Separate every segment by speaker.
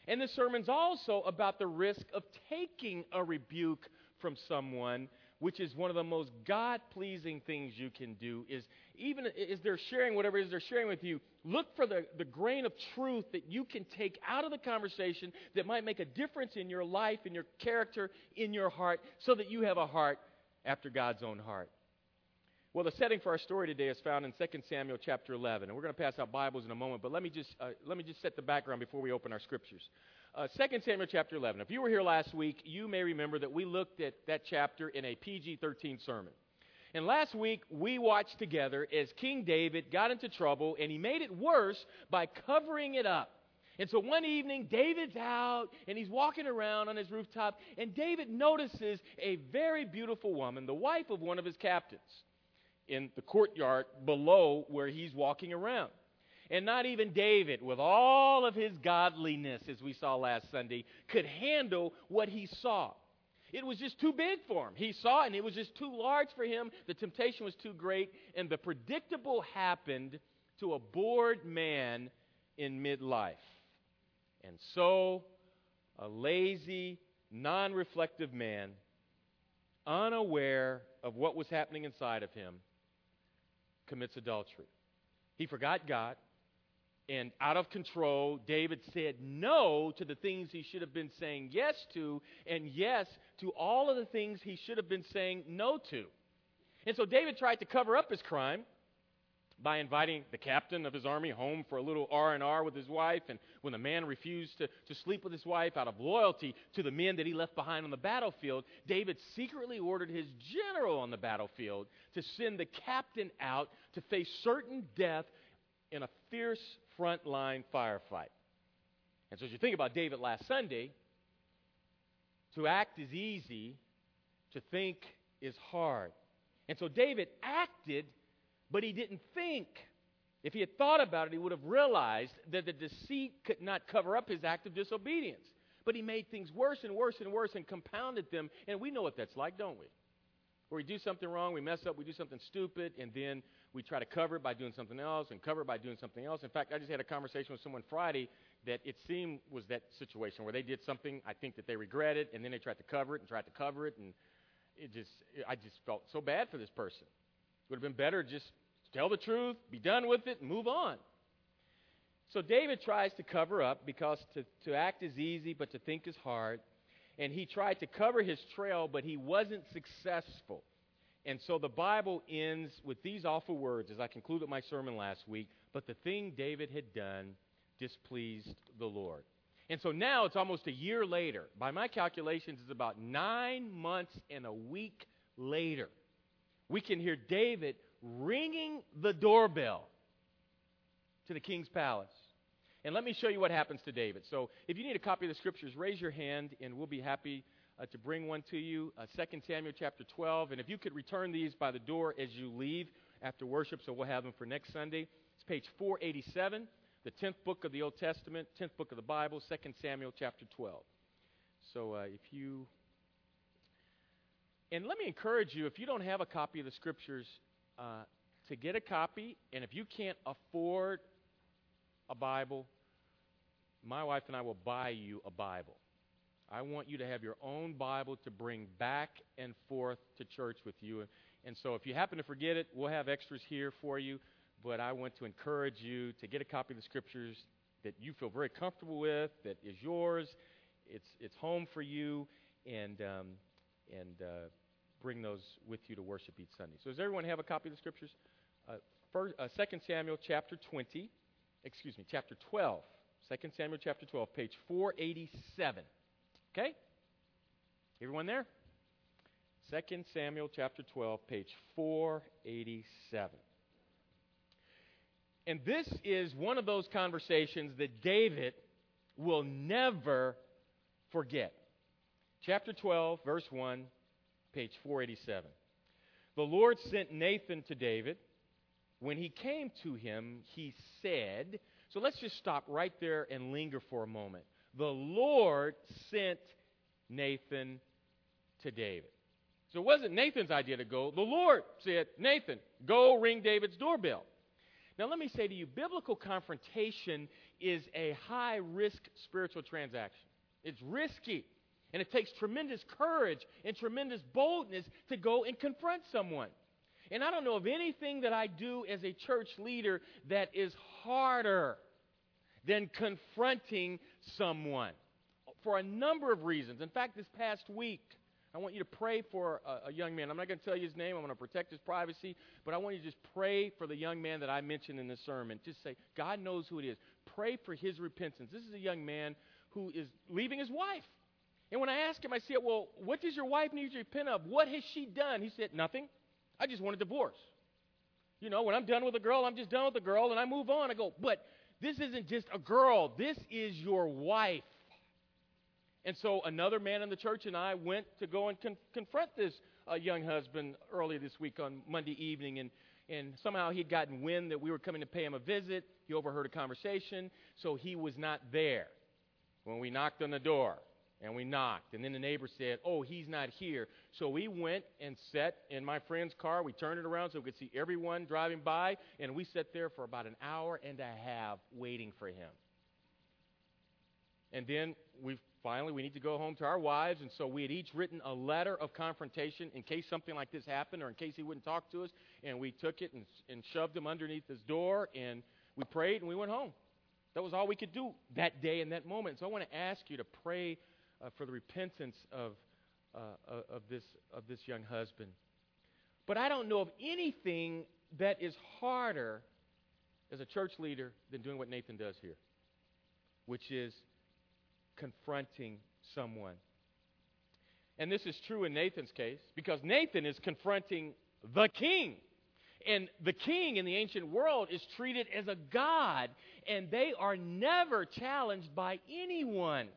Speaker 1: And this sermon's also about the risk of taking a rebuke from someone, which is one of the most God-pleasing things you can do, is even as they're sharing whatever it is they're sharing with you, look for the grain of truth that you can take out of the conversation that might make a difference in your life, in your character, in your heart, so that you have a heart after God's own heart. Well, the setting for our story today is found in 2 Samuel chapter 11. And we're going to pass out Bibles in a moment, but let me just set the background before we open our scriptures. 2 Samuel chapter 11. If you were here last week, you may remember that we looked at that chapter in a PG-13 sermon. And last week, we watched together as King David got into trouble, and he made it worse by covering it up. And so one evening, David's out, and he's walking around on his rooftop, and David notices a very beautiful woman, the wife of one of his captains, in the courtyard below where he's walking around. And not even David, with all of his godliness, as we saw last Sunday, could handle what he saw. It was just too big for him. He saw it, and it was just too large for him. The temptation was too great, and the predictable happened to a bored man in midlife. And so, a lazy, non-reflective man, unaware of what was happening inside of him, commits adultery. He forgot God. And out of control, David said no to the things he should have been saying yes to, and yes to all of the things he should have been saying no to. And so David tried to cover up his crime by inviting the captain of his army home for a little R&R with his wife. And when the man refused to sleep with his wife out of loyalty to the men that he left behind on the battlefield, David secretly ordered his general on the battlefield to send the captain out to face certain death in a fierce frontline firefight. And so as you think about David last Sunday, to act is easy, to think is hard. And so David acted, but he didn't think. If he had thought about it, he would have realized that the deceit could not cover up his act of disobedience. But he made things worse and worse and worse and compounded them. And we know what that's like, don't we? Where we do something wrong, we mess up, we do something stupid, and then we try to cover it by doing something else and cover it by doing something else. In fact, I just had a conversation with someone Friday that it seemed was that situation where they did something I think that they regretted, and then they tried to cover it, and I just felt so bad for this person. It would have been better just tell the truth, be done with it, and move on. So David tries to cover up because to act is easy, but to think is hard. And he tried to cover his trail, but he wasn't successful. And so the Bible ends with these awful words as I concluded my sermon last week. But the thing David had done displeased the Lord. And so now it's almost a year later. By my calculations, it's about 9 months and a week later. We can hear David ringing the doorbell to the king's palace. And let me show you what happens to David. So if you need a copy of the Scriptures, raise your hand, and we'll be happy to bring one to you. 2 Samuel chapter 12. And if you could return these by the door as you leave after worship, so we'll have them for next Sunday. It's page 487, the 10th book of the Old Testament, 10th book of the Bible, 2 Samuel chapter 12. So and let me encourage you, if you don't have a copy of the Scriptures, to get a copy. And if you can't afford a Bible, my wife and I will buy you a Bible. I want you to have your own Bible to bring back and forth to church with you. And so if you happen to forget it, we'll have extras here for you. But I want to encourage you to get a copy of the Scriptures that you feel very comfortable with, that is yours. It's home for you, and bring those with you to worship each Sunday. So does everyone have a copy of the Scriptures? 2 Samuel chapter 12. 2 Samuel chapter 12, page 487. Okay? Everyone there? 2 Samuel chapter 12, page 487. And this is one of those conversations that David will never forget. Chapter 12, verse 1, page 487. The Lord sent Nathan to David. When he came to him, he said, so let's just stop right there and linger for a moment. The Lord sent Nathan to David. So it wasn't Nathan's idea to go. The Lord said, Nathan, go ring David's doorbell. Now, let me say to you, biblical confrontation is a high-risk spiritual transaction. It's risky, and it takes tremendous courage and tremendous boldness to go and confront someone. And I don't know of anything that I do as a church leader that is harder than confronting someone for a number of reasons. In fact, this past week, I want you to pray for a young man. I'm not going to tell you his name. I'm going to protect his privacy. But I want you to just pray for the young man that I mentioned in this sermon. Just say, God knows who it is. Pray for his repentance. This is a young man who is leaving his wife. And when I asked him, I said, well, what does your wife need to repent of? What has she done? He said, nothing. I just want a divorce. You know, when I'm done with a girl, I'm just done with a girl, and I move on. I go, but this isn't just a girl. This is your wife. And so another man in the church and I went to go and confront this young husband earlier this week on Monday evening. And somehow he'd gotten wind that we were coming to pay him a visit. He overheard a conversation, so he was not there when we knocked on the door. And we knocked. And then the neighbor said, oh, he's not here. So we went and sat in my friend's car. We turned it around so we could see everyone driving by. And we sat there for about an hour and a half waiting for him. And then we need to go home to our wives. And so we had each written a letter of confrontation in case something like this happened or in case he wouldn't talk to us. And we took it and shoved him underneath his door. And we prayed and we went home. That was all we could do that day in that moment. So I want to ask you to pray for the repentance of this young husband. But I don't know of anything that is harder as a church leader than doing what Nathan does here, which is confronting someone. And this is true in Nathan's case because Nathan is confronting the king. And the king in the ancient world is treated as a god, and they are never challenged by anyone.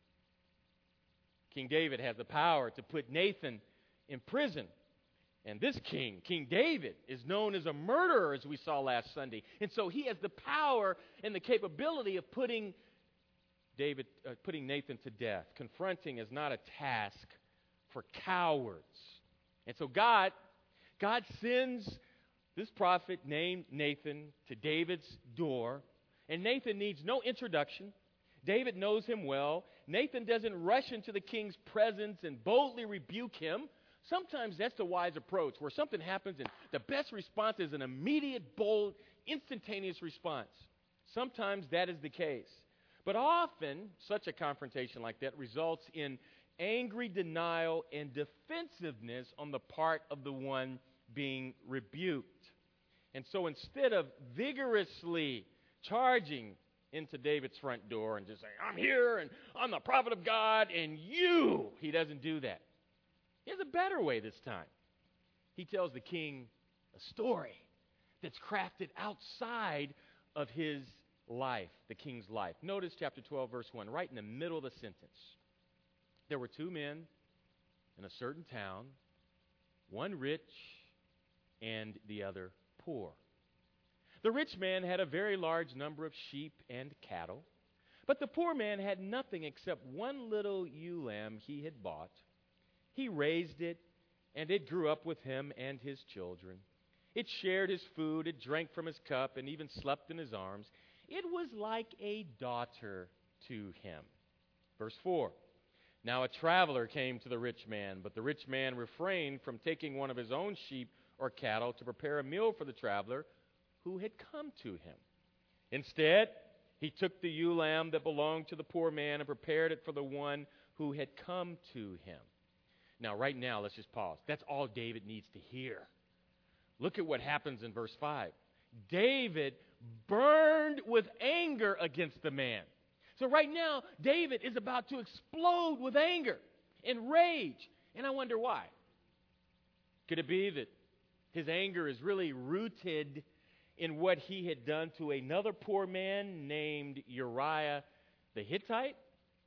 Speaker 1: King David has the power to put Nathan in prison. And this king, King David, is known as a murderer, as we saw last Sunday. And so he has the power and the capability of putting Nathan to death. Confronting is not a task for cowards. And so God sends this prophet named Nathan to David's door. And Nathan needs no introduction. David knows him well. Nathan doesn't rush into the king's presence and boldly rebuke him. Sometimes that's the wise approach, where something happens and the best response is an immediate, bold, instantaneous response. Sometimes that is the case. But often, such a confrontation like that results in angry denial and defensiveness on the part of the one being rebuked. And so instead of vigorously charging into David's front door and just saying, I'm here and I'm the prophet of God and you, he doesn't do that. He has a better way this time. He tells the king a story that's crafted outside of his life, the king's life. Notice chapter 12, verse 1, right in the middle of the sentence. There were two men in a certain town, one rich and the other poor. The rich man had a very large number of sheep and cattle, but the poor man had nothing except one little ewe lamb he had bought. He raised it, and it grew up with him and his children. It shared his food, it drank from his cup, and even slept in his arms. It was like a daughter to him. Verse 4, now a traveler came to the rich man, but the rich man refrained from taking one of his own sheep or cattle to prepare a meal for the traveler who had come to him. Instead, he took the ewe lamb that belonged to the poor man and prepared it for the one who had come to him. Now, right now, let's just pause. That's all David needs to hear. Look at what happens in verse 5. David burned with anger against the man. So right now, David is about to explode with anger and rage. And I wonder why. Could it be that his anger is really rooted in what he had done to another poor man named Uriah the Hittite?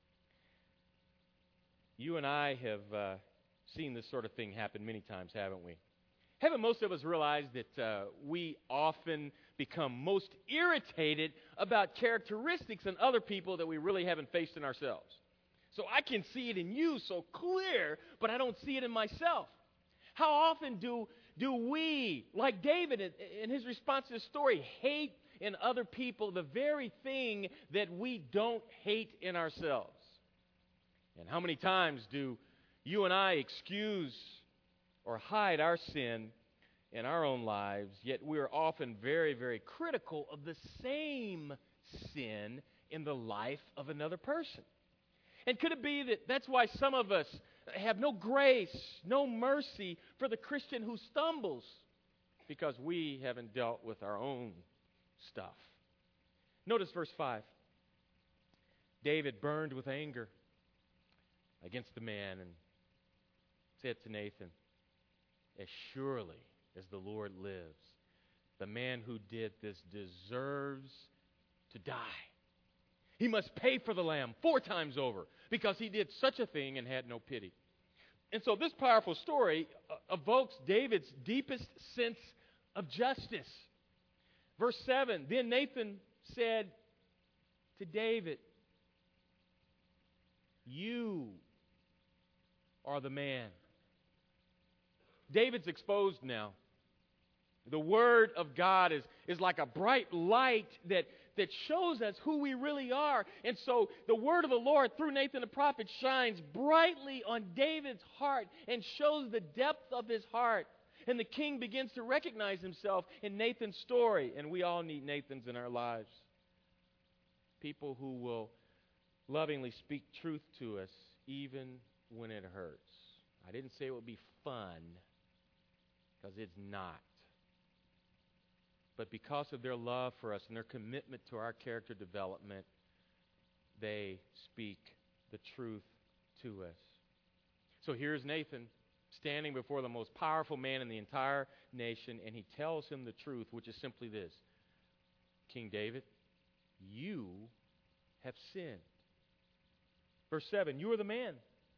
Speaker 1: You and I have seen this sort of thing happen many times, haven't we? Haven't most of us realized that we often become most irritated about characteristics in other people that we really haven't faced in ourselves? So I can see it in you so clear, but I don't see it in myself. How often do do we, like David in his response to the story, hate in other people the very thing that we don't hate in ourselves? And how many times do you and I excuse or hide our sin in our own lives, yet we are often very, very critical of the same sin in the life of another person? And could it be that that's why some of us have no grace, no mercy for the Christian who stumbles? Because we haven't dealt with our own stuff. Notice verse 5. David burned with anger against the man and said to Nathan, "As surely as the Lord lives, the man who did this deserves to die. He must pay for the lamb 4 times over because he did such a thing and had no pity." And so this powerful story evokes David's deepest sense of justice. Verse 7, then Nathan said to David, "You are the man." David's exposed now. The Word of God is like a bright light that shows us who we really are. And so the Word of the Lord through Nathan the prophet shines brightly on David's heart and shows the depth of his heart. And the king begins to recognize himself in Nathan's story. And we all need Nathans in our lives. People who will lovingly speak truth to us even when it hurts. I didn't say it would be fun, because it's not. But because of their love for us and their commitment to our character development, they speak the truth to us. So here's Nathan standing before the most powerful man in the entire nation, and he tells him the truth, which is simply this: King David, you have sinned. Verse 7, you are the man.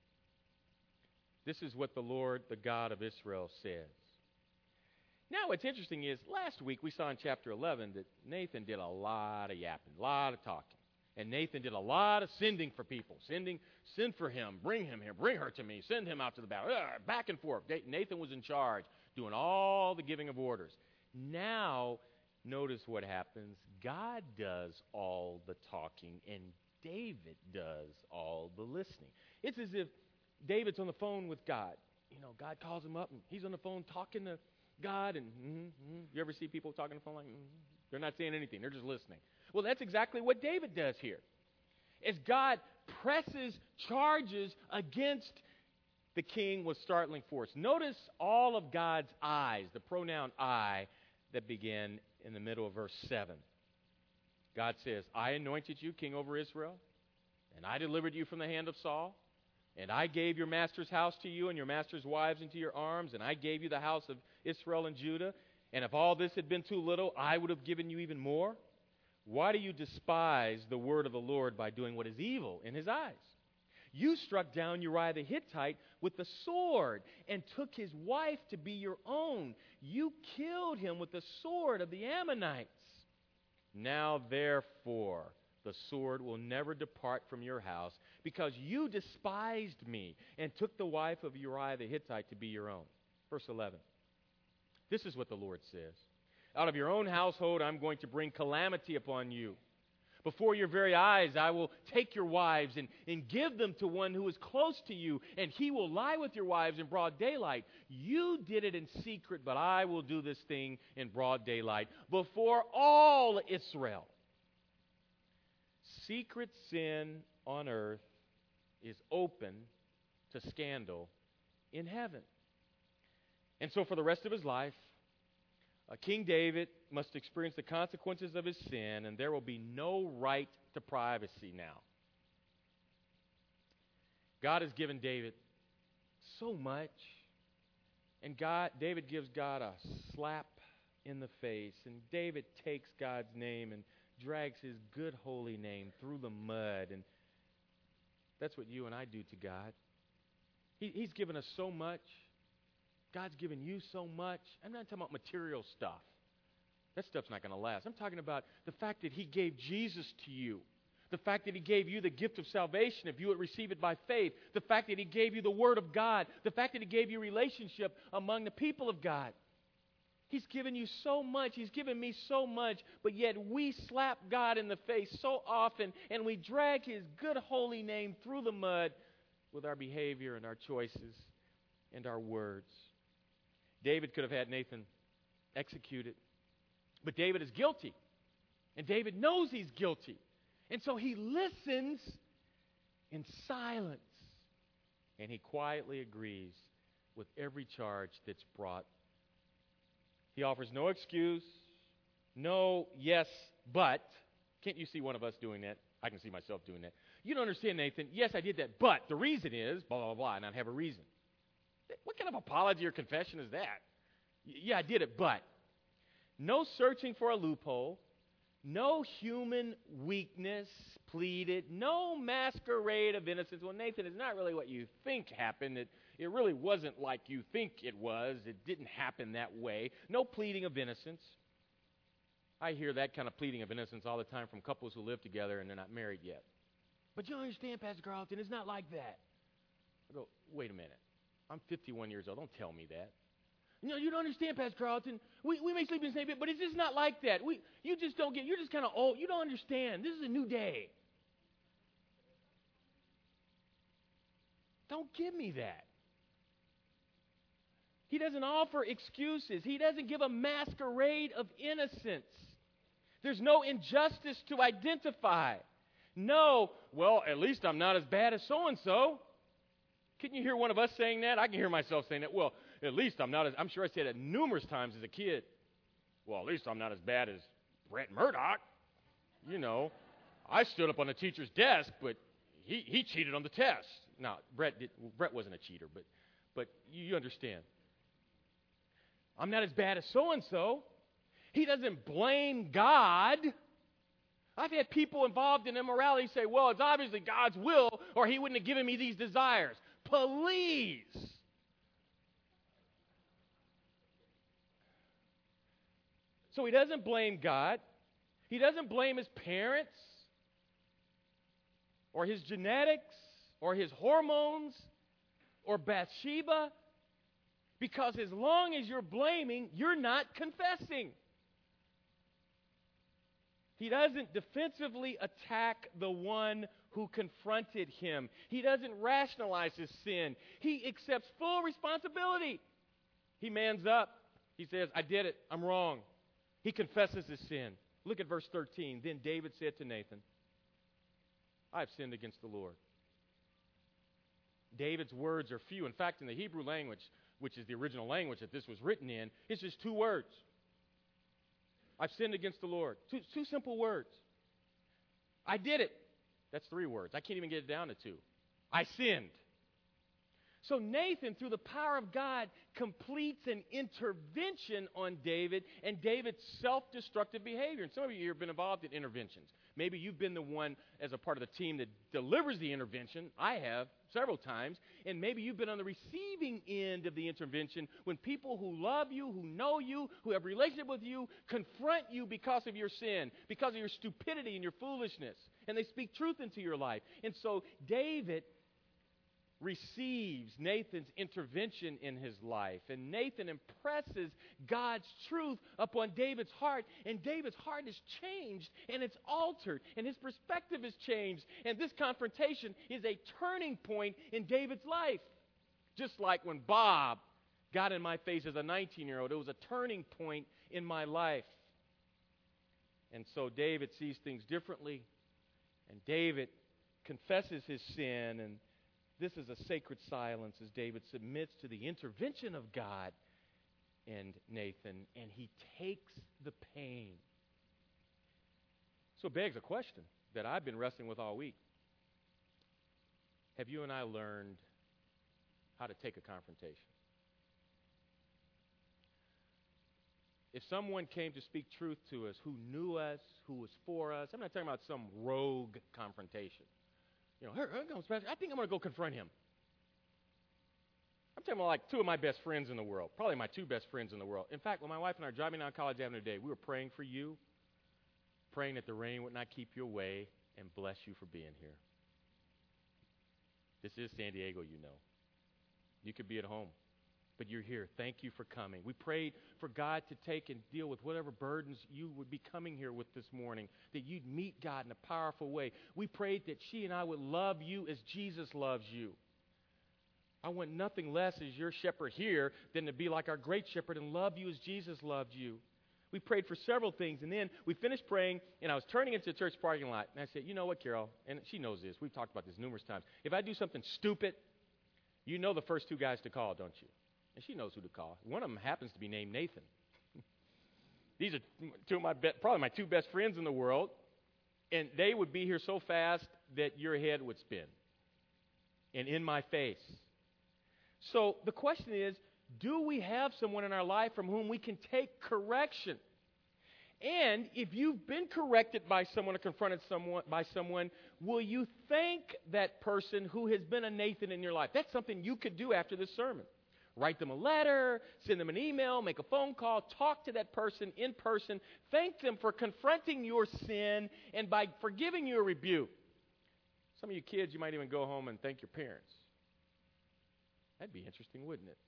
Speaker 1: This is what the Lord, the God of Israel, says. Now, what's interesting is, last week we saw in chapter 11 that Nathan did a lot of yapping, a lot of talking. And Nathan did a lot of sending for people. Send for him, bring him here, bring her to me, send him out to the battle. Back and forth. Nathan was in charge, doing all the giving of orders. Now, notice what happens. God does all the talking, and David does all the listening. It's as if David's on the phone with God. You know, God calls him up, and he's on the phone talking to God, and you ever see people talking on the phone like, they're not saying anything, they're just listening. Well, that's exactly what David does here. As God presses charges against the king with startling force. Notice all of God's eyes, the pronoun I, that begin in the middle of verse 7. God says, I anointed you king over Israel, and I delivered you from the hand of Saul. And I gave your master's house to you and your master's wives into your arms, and I gave you the house of Israel and Judah. And if all this had been too little, I would have given you even more. Why do you despise the word of the Lord by doing what is evil in his eyes? You struck down Uriah the Hittite with the sword and took his wife to be your own. You killed him with the sword of the Ammonites. Now, therefore, the sword will never depart from your house, because you despised me and took the wife of Uriah the Hittite to be your own. Verse 11. This is what the Lord says. Out of your own household I'm going to bring calamity upon you. Before your very eyes I will take your wives and give them to one who is close to you, and he will lie with your wives in broad daylight. You did it in secret, but I will do this thing in broad daylight before all Israel. Secret sin on earth is open to scandal in heaven. And so for the rest of his life, King David must experience the consequences of his sin, and there will be no right to privacy now. God has given David so much, and David gives God a slap in the face, and David takes God's name and drags his good holy name through the mud. And that's what you and I do to God. He's given us so much. God's given you so much. I'm not talking about material stuff. That stuff's not going to last. I'm talking about the fact that he gave Jesus to you. The fact that he gave you the gift of salvation if you would receive it by faith. The fact that he gave you the Word of God. The fact that he gave you relationship among the people of God. He's given you so much. He's given me so much. But yet we slap God in the face so often, and we drag His good holy name through the mud with our behavior and our choices and our words. David could have had Nathan executed. But David is guilty. And David knows he's guilty. And so he listens in silence. And he quietly agrees with every charge that's brought. He offers no excuse, no yes, but. Can't you see one of us doing that? I can see myself doing that. You don't understand, Nathan. Yes, I did that, but the reason is blah, blah, blah, and I have a reason. What kind of apology or confession is that? Yeah, I did it, but. No searching for a loophole. No human weakness pleaded. No masquerade of innocence. Well, Nathan, it's not really what you think happened. It really wasn't like you think it was. It didn't happen that way. No pleading of innocence. I hear that kind of pleading of innocence all the time from couples who live together and they're not married yet. But you don't understand, Pastor Carlton, it's not like that. I go, wait a minute. I'm 51 years old. Don't tell me that. No, you don't understand, Pastor Carlton. We may sleep in the same bed, but it's just not like that. You just don't get, you're just kind of old. You don't understand. This is a new day. Don't give me that. He doesn't offer excuses. He doesn't give a masquerade of innocence. There's no injustice to identify. No, well, at least I'm not as bad as so-and-so. Can you hear one of us saying that? I can hear myself saying that. Well, at least I'm not as, I'm sure I said it numerous times as a kid. Well, at least I'm not as bad as Brett Murdoch. You know, I stood up on the teacher's desk, but he cheated on the test. Now, Brett wasn't a cheater, but you understand. I'm not as bad as so-and-so. He doesn't blame God. I've had people involved in immorality say, well, it's obviously God's will, or He wouldn't have given me these desires. Please. So he doesn't blame God. He doesn't blame his parents or his genetics or his hormones or Bathsheba, because as long as you're blaming, you're not confessing. He doesn't defensively attack the one who confronted him. He doesn't rationalize his sin. He accepts full responsibility. He mans up. He says, I did it. I'm wrong. He confesses his sin. Look at verse 13. Then David said to Nathan, I have sinned against the Lord. David's words are few. In fact, in the Hebrew language, which is the original language that this was written in, it's just two words. I've sinned against the Lord. Two simple words. I did it. That's three words. I can't even get it down to two. I sinned. So Nathan, through the power of God, completes an intervention on David and David's self-destructive behavior. And some of you here have been involved in interventions. Maybe you've been the one as a part of the team that delivers the intervention. I have several times. And maybe you've been on the receiving end of the intervention when people who love you, who know you, who have a relationship with you, confront you because of your sin, because of your stupidity and your foolishness. And they speak truth into your life. And so David receives Nathan's intervention in his life. And Nathan impresses God's truth upon David's heart. And David's heart is changed and it's altered. And his perspective is changed. And this confrontation is a turning point in David's life. Just like when Bob got in my face as a 19-year-old, it was a turning point in my life. And so David sees things differently. And David confesses his sin, and this is a sacred silence as David submits to the intervention of God and Nathan, and he takes the pain. So it begs a question that I've been wrestling with all week. Have you and I learned how to take a confrontation? If someone came to speak truth to us, who knew us, who was for us, I'm not talking about some rogue confrontation. You know, here comes Pastor. I think I'm going to go confront him. I'm talking about like two of my best friends in the world, probably my two best friends in the world. In fact, when my wife and I were driving down College Avenue today, we were praying for you, praying that the rain would not keep you away, and bless you for being here. This is San Diego, you know. You could be at home. But you're here. Thank you for coming. We prayed for God to take and deal with whatever burdens you would be coming here with this morning, that you'd meet God in a powerful way. We prayed that she and I would love you as Jesus loves you. I want nothing less as your shepherd here than to be like our great shepherd and love you as Jesus loved you. We prayed for several things, and then we finished praying, and I was turning into a church parking lot, and I said, you know what, Carol, and she knows this. We've talked about this numerous times. If I do something stupid, you know the first two guys to call, don't you? And she knows who to call. One of them happens to be named Nathan. These are two of probably my two best friends in the world, and they would be here so fast that your head would spin, and in my face. So the question is, do we have someone in our life from whom we can take correction? And if you've been corrected by someone or confronted by someone, will you thank that person who has been a Nathan in your life? That's something you could do after this sermon. Write them a letter, send them an email, make a phone call, talk to that person in person, thank them for confronting your sin and by forgiving you a rebuke. Some of you kids, you might even go home and thank your parents. That'd be interesting, wouldn't it?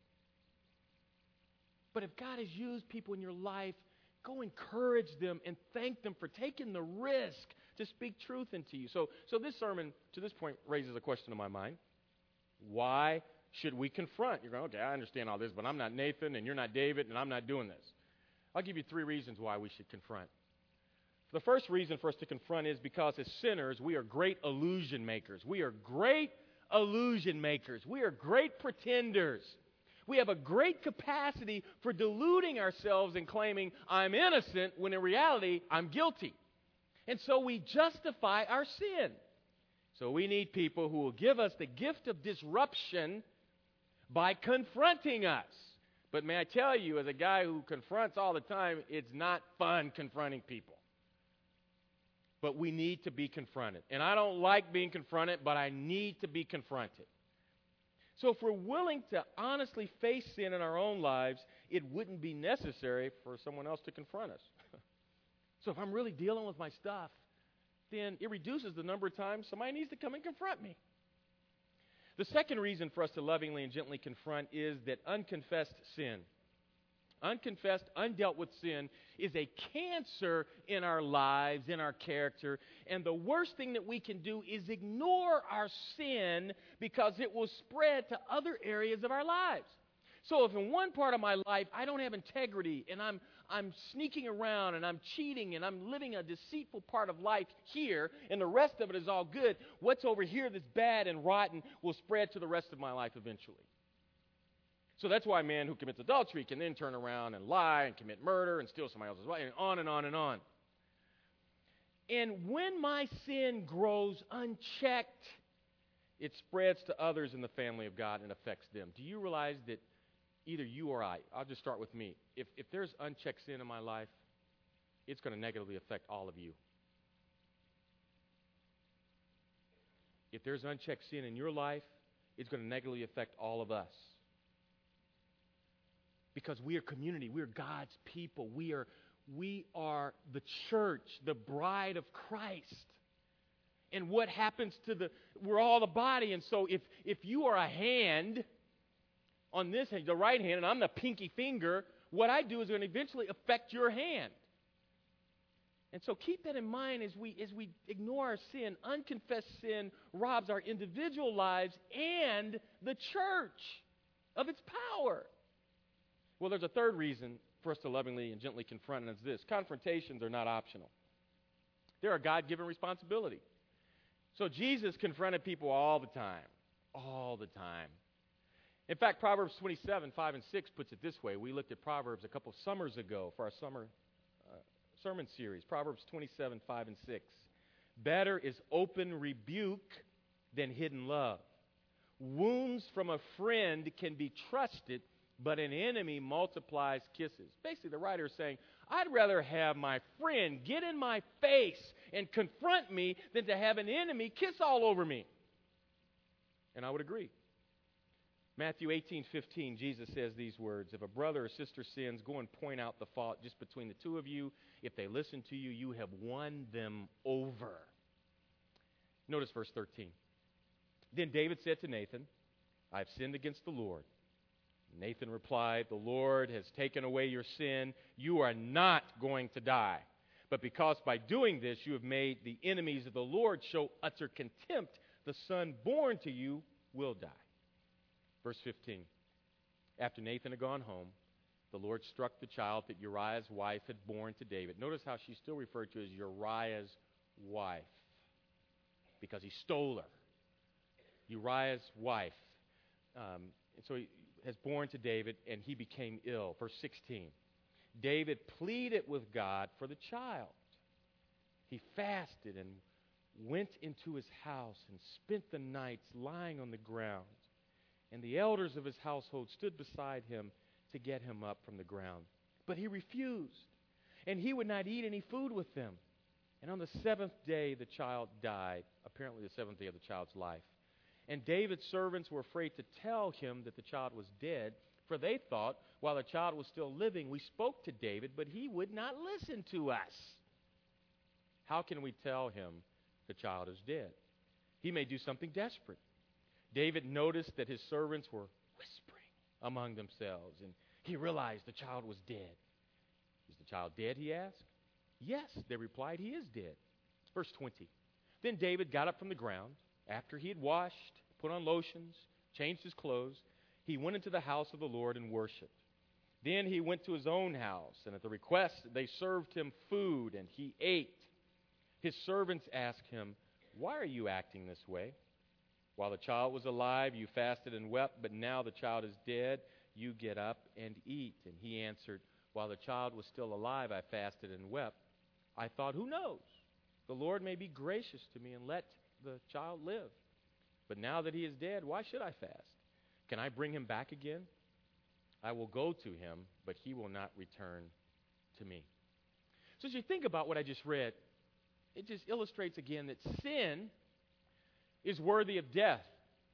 Speaker 1: But if God has used people in your life, go encourage them and thank them for taking the risk to speak truth into you. So this sermon, to this point, raises a question in my mind. Why should we confront? You're going, okay, I understand all this, but I'm not Nathan, and you're not David, and I'm not doing this. I'll give you 3 reasons why we should confront. The first reason for us to confront is because as sinners, we are great illusion makers. We are great illusion makers. We are great pretenders. We have a great capacity for deluding ourselves and claiming, I'm innocent, when in reality, I'm guilty. And so we justify our sin. So we need people who will give us the gift of disruption by confronting us. But may I tell you, as a guy who confronts all the time, it's not fun confronting people. But we need to be confronted. And I don't like being confronted, but I need to be confronted. So if we're willing to honestly face sin in our own lives, it wouldn't be necessary for someone else to confront us. So if I'm really dealing with my stuff, then it reduces the number of times somebody needs to come and confront me. The second reason for us to lovingly and gently confront is that unconfessed sin, unconfessed, undealt with sin, is a cancer in our lives, in our character. And the worst thing that we can do is ignore our sin because it will spread to other areas of our lives. So if in one part of my life I don't have integrity and I'm sneaking around and I'm cheating and I'm living a deceitful part of life here and the rest of it is all good, what's over here that's bad and rotten will spread to the rest of my life eventually. So that's why a man who commits adultery can then turn around and lie and commit murder and steal somebody else's wife, and on and on and on. And when my sin grows unchecked, it spreads to others in the family of God and affects them. Do you realize that either you or I'll just start with me. If there's unchecked sin in my life, it's going to negatively affect all of you. If there's unchecked sin in your life, it's going to negatively affect all of us. Because we are community. We are God's people. We are the church, the bride of Christ. And what happens we're all the body. And so if you are a hand on this hand, the right hand, and I'm the pinky finger, what I do is going to eventually affect your hand. And so keep that in mind as we ignore our sin. Unconfessed sin robs our individual lives and the church of its power. Well, there's a third reason for us to lovingly and gently confront, and it's this. Confrontations are not optional. They're a God-given responsibility. So Jesus confronted people all the time. All the time. In fact, Proverbs 27, 5 and 6 puts it this way. We looked at Proverbs a couple of summers ago for our summer sermon series. Proverbs 27, 5 and 6. Better is open rebuke than hidden love. Wounds from a friend can be trusted, but an enemy multiplies kisses. Basically, the writer is saying, I'd rather have my friend get in my face and confront me than to have an enemy kiss all over me. And I would agree. Matthew 18:15, Jesus says these words, if a brother or sister sins, go and point out the fault just between the two of you. If they listen to you, you have won them over. Notice verse 13. Then David said to Nathan, I have sinned against the Lord. Nathan replied, "The Lord has taken away your sin. You are not going to die. But because by doing this you have made the enemies of the Lord show utter contempt, the son born to you will die." Verse 15. After Nathan had gone home, the Lord struck the child that Uriah's wife had borne to David. Notice how she's still referred to as Uriah's wife, because he stole her. Uriah's wife. And so he has borne to David, and he became ill. Verse 16. David pleaded with God for the child. He fasted and went into his house and spent the nights lying on the ground. And the elders of his household stood beside him to get him up from the ground. But he refused, and he would not eat any food with them. And on the seventh day, the child died, apparently the seventh day of the child's life. And David's servants were afraid to tell him that the child was dead, for they thought, while the child was still living, we spoke to David, but he would not listen to us. How can we tell him the child is dead? He may do something desperate. David noticed that his servants were whispering among themselves, and he realized the child was dead. Is the child dead, he asked. Yes, they replied, he is dead. Verse 20. Then David got up from the ground. After he had washed, put on lotions, changed his clothes, he went into the house of the Lord and worshipped. Then he went to his own house, and at the request they served him food, and he ate. His servants asked him, "Why are you acting this way? While the child was alive, you fasted and wept, but now the child is dead, you get up and eat." And he answered, "While the child was still alive, I fasted and wept. I thought, who knows? The Lord may be gracious to me and let the child live. But now that he is dead, why should I fast? Can I bring him back again? I will go to him, but he will not return to me." So as you think about what I just read, it just illustrates again that sin is worthy of death.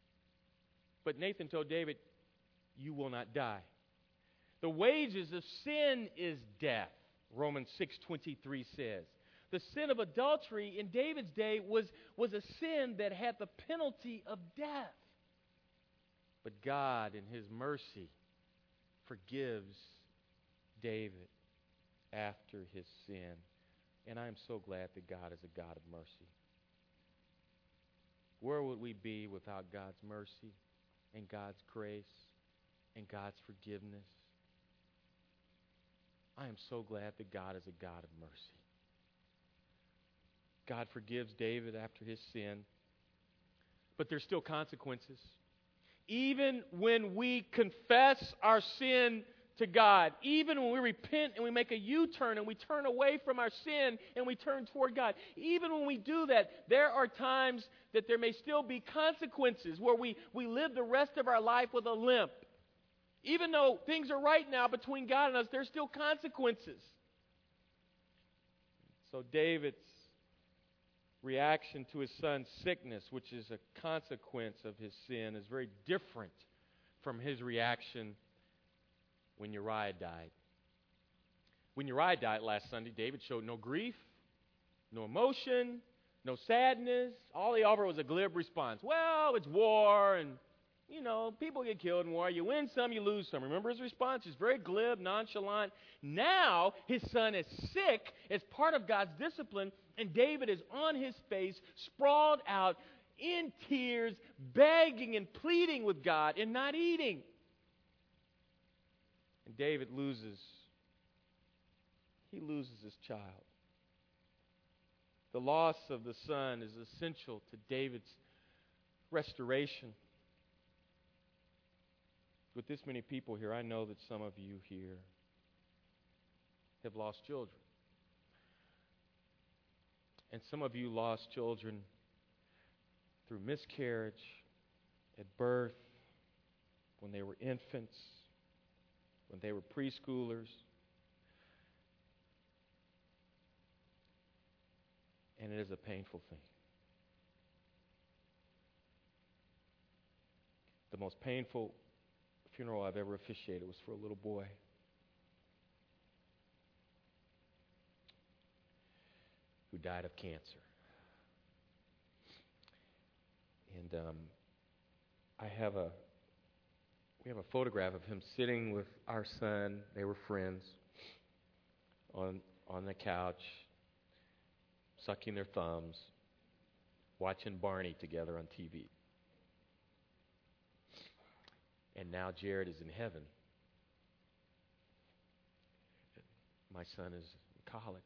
Speaker 1: But Nathan told David, "You will not die." The wages of sin is death, Romans 6:23 says. The sin of adultery in David's day was a sin that had the penalty of death. But God, in his mercy, forgives David after his sin. And I am so glad that God is a God of mercy. Where would we be without God's mercy and God's grace and God's forgiveness? I am so glad that God is a God of mercy. God forgives David after his sin, but there's still consequences. Even when we confess our sin to God, even when we repent and we make a U-turn and we turn away from our sin and we turn toward God, even when we do that, there are times that there may still be consequences where we live the rest of our life with a limp. Even though things are right now between God and us, there's still consequences. So David's reaction to his son's sickness, which is a consequence of his sin, is very different from his reaction when Uriah died. When Uriah died last Sunday, David showed no grief, no emotion, no sadness. All he offered was a glib response. Well, it's war, and, people get killed in war. You win some, you lose some. Remember his response? He's very glib, nonchalant. Now, his son is sick as part of God's discipline, and David is on his face, sprawled out, in tears, begging and pleading with God and not eating. And David loses his child. The loss of the son is essential to David's restoration. With this many people here, I know that some of you here have lost children. And some of you lost children through miscarriage, at birth, when they were infants, when they were preschoolers. And it is a painful thing. The most painful funeral I've ever officiated was for a little boy. Who died of cancer. And I have a we have a photograph of him sitting with our son. They were friends on the couch, sucking their thumbs, watching Barney together on TV. And now Jared is in heaven. My son is in college.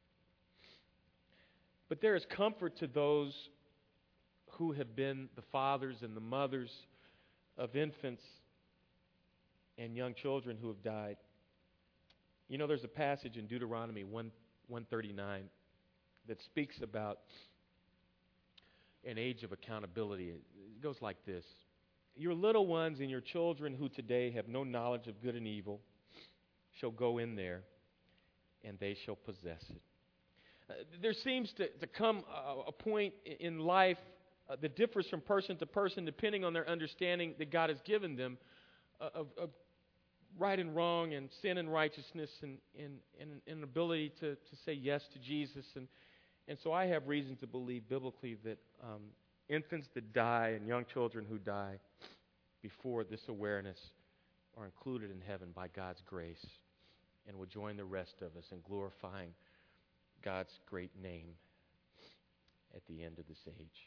Speaker 1: But there is comfort to those who have been the fathers and the mothers of infants and young children who have died. You know, there's a passage in Deuteronomy 139 that speaks about an age of accountability. It goes like this. Your little ones and your children who today have no knowledge of good and evil shall go in there, and they shall possess it. There seems to come a point in life that differs from person to person depending on their understanding that God has given them of right and wrong and sin and righteousness and an ability to say yes to Jesus. And so I have reason to believe biblically that infants that die and young children who die before this awareness are included in heaven by God's grace and will join the rest of us in glorifying God's great name at the end of this age.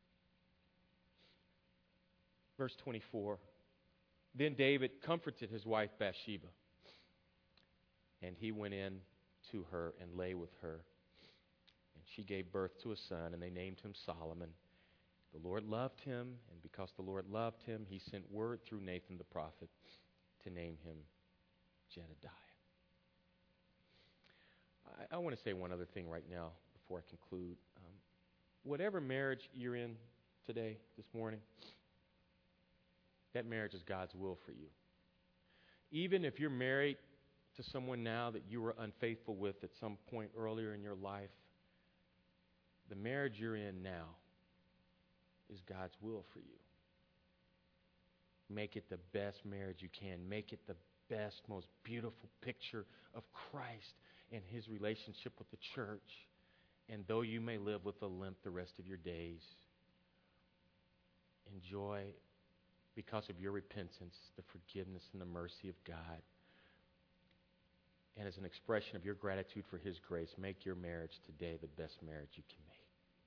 Speaker 1: Verse 24. Then David comforted his wife Bathsheba, and he went in to her and lay with her. And she gave birth to a son, and they named him Solomon. The Lord loved him, and because the Lord loved him, he sent word through Nathan the prophet to name him Jedediah. I want to say one other thing right now before I conclude. Whatever marriage you're in today, this morning, that marriage is God's will for you. Even if you're married to someone now that you were unfaithful with at some point earlier in your life, the marriage you're in now is God's will for you. Make it the best marriage you can. Make it the best, most beautiful picture of Christ and his relationship with the church. And though you may live with a limp the rest of your days, enjoy, because of your repentance, the forgiveness and the mercy of God. And as an expression of your gratitude for his grace, make your marriage today the best marriage you can make.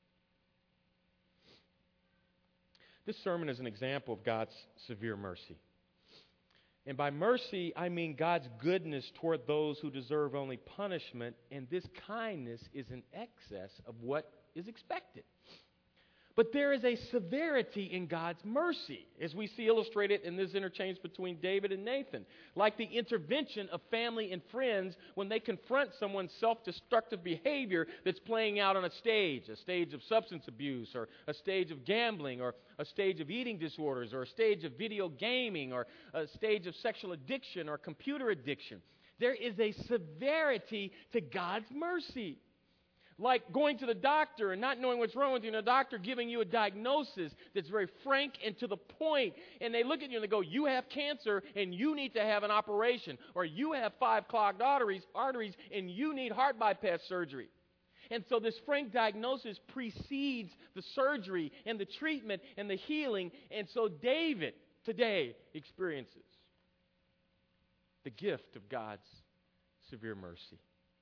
Speaker 1: This sermon is an example of God's severe mercy. And by mercy, I mean God's goodness toward those who deserve only punishment, and this kindness is in excess of what is expected. But there is a severity in God's mercy, as we see illustrated in this interchange between David and Nathan. Like the intervention of family and friends when they confront someone's self-destructive behavior that's playing out on a stage of substance abuse, or a stage of gambling, or a stage of eating disorders, or a stage of video gaming, or a stage of sexual addiction or computer addiction. There is a severity to God's mercy. Like going to the doctor and not knowing what's wrong with you, and the doctor giving you a diagnosis that's very frank and to the point, and they look at you and they go, you have cancer and you need to have an operation, or you have 5 clogged arteries and you need heart bypass surgery. And so this frank diagnosis precedes the surgery and the treatment and the healing, and so David today experiences the gift of God's severe mercy.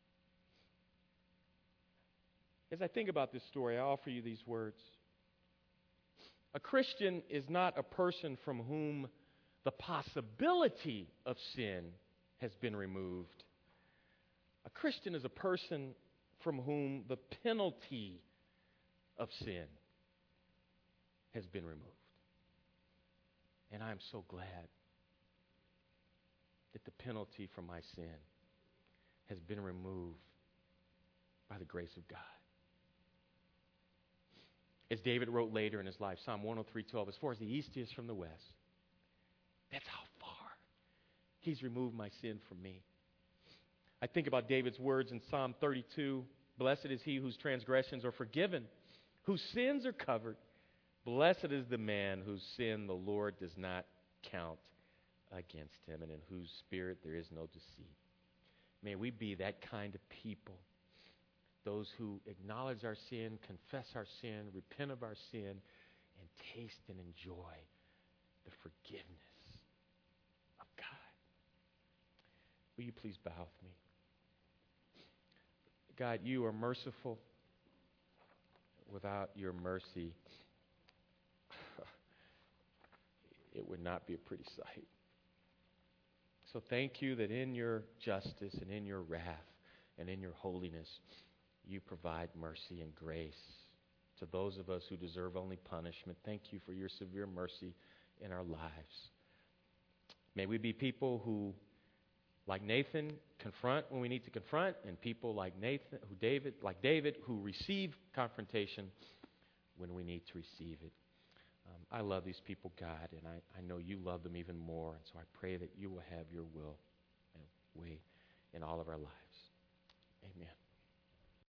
Speaker 1: As I think about this story, I offer you these words. A Christian is not a person from whom the possibility of sin has been removed. A Christian is a person from whom the penalty of sin has been removed. And I am so glad that the penalty for my sin has been removed by the grace of God. As David wrote later in his life, Psalm 103:12, as far as the east is from the west, that's how far he's removed my sin from me. I think about David's words in Psalm 32, blessed is he whose transgressions are forgiven, whose sins are covered. Blessed is the man whose sin the Lord does not count against him, and in whose spirit there is no deceit. May we be that kind of people. Those who acknowledge our sin, confess our sin, repent of our sin, and taste and enjoy the forgiveness Will you please bow with me? God, you are merciful. Without your mercy, it would not be a pretty sight. So thank you that in your justice and in your wrath and in your holiness, you provide mercy and grace to those of us who deserve only punishment. Thank you for your severe mercy in our lives. May we be people who, like Nathan, confront when we need to confront, and people like David, who receive confrontation when we need to receive it. I love these people, God, and I know you love them even more, and so I pray that you will have your will and way in all of our lives. Amen.